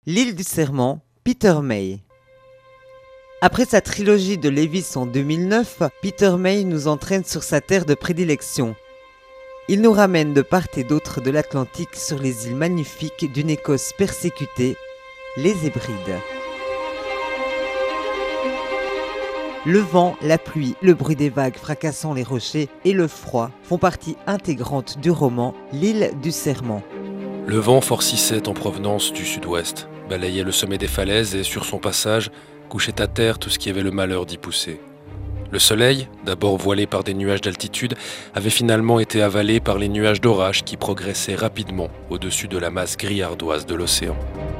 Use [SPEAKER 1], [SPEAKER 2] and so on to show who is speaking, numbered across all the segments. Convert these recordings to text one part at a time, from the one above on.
[SPEAKER 1] L'île du Serment, Peter May. Après sa trilogie de Lewis en 2009, Peter May nous entraîne sur sa terre de prédilection. Il nous ramène de part et d'autre de l'Atlantique sur les îles magnifiques d'une Écosse persécutée, les Hébrides. Le vent, la pluie, le bruit des vagues fracassant les rochers et le froid font partie intégrante du roman L'île du Serment.
[SPEAKER 2] Le vent forcissait en provenance du sud-ouest, balayait le sommet des falaises et sur son passage couchait à terre tout ce qui avait le malheur d'y pousser. Le soleil, d'abord voilé par des nuages d'altitude, avait finalement été avalé par les nuages d'orage qui progressaient rapidement au-dessus de la masse gris-ardoise de l'océan.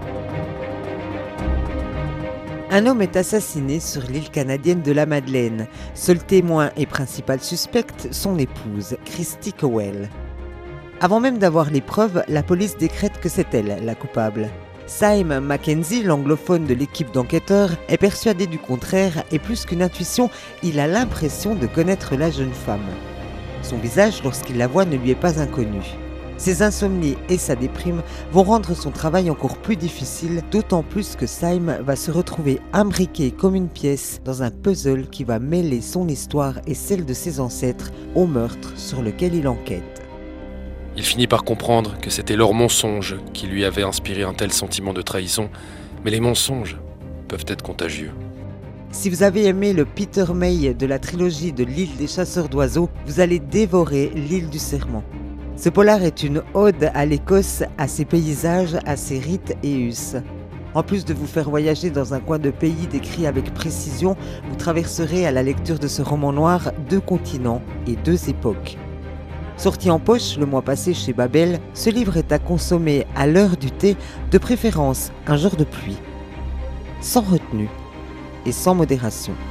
[SPEAKER 1] Un homme est assassiné sur l'île canadienne de la Madeleine. Seul témoin et principal suspecte, son épouse, Christy Cowell. Avant même d'avoir les preuves, la police décrète que c'est elle la coupable. Syme Mackenzie, l'anglophone de l'équipe d'enquêteurs, est persuadé du contraire et plus qu'une intuition, il a l'impression de connaître la jeune femme. Son visage, lorsqu'il la voit, ne lui est pas inconnu. Ses insomnies et sa déprime vont rendre son travail encore plus difficile, d'autant plus que Syme va se retrouver imbriqué comme une pièce dans un puzzle qui va mêler son histoire et celle de ses ancêtres au meurtre sur lequel il enquête.
[SPEAKER 2] Il finit par comprendre que c'était leur mensonge qui lui avait inspiré un tel sentiment de trahison, mais les mensonges peuvent être contagieux.
[SPEAKER 1] Si vous avez aimé le Peter May de la trilogie de l'île des chasseurs d'oiseaux, vous allez dévorer l'île du Serment. Ce polar est une ode à l'Écosse, à ses paysages, à ses rites et us. En plus de vous faire voyager dans un coin de pays décrit avec précision, vous traverserez à la lecture de ce roman noir 2 continents et 2 époques. Sorti en poche le mois passé chez Babel, ce livre est à consommer à l'heure du thé, de préférence un jour de pluie. Sans retenue et sans modération.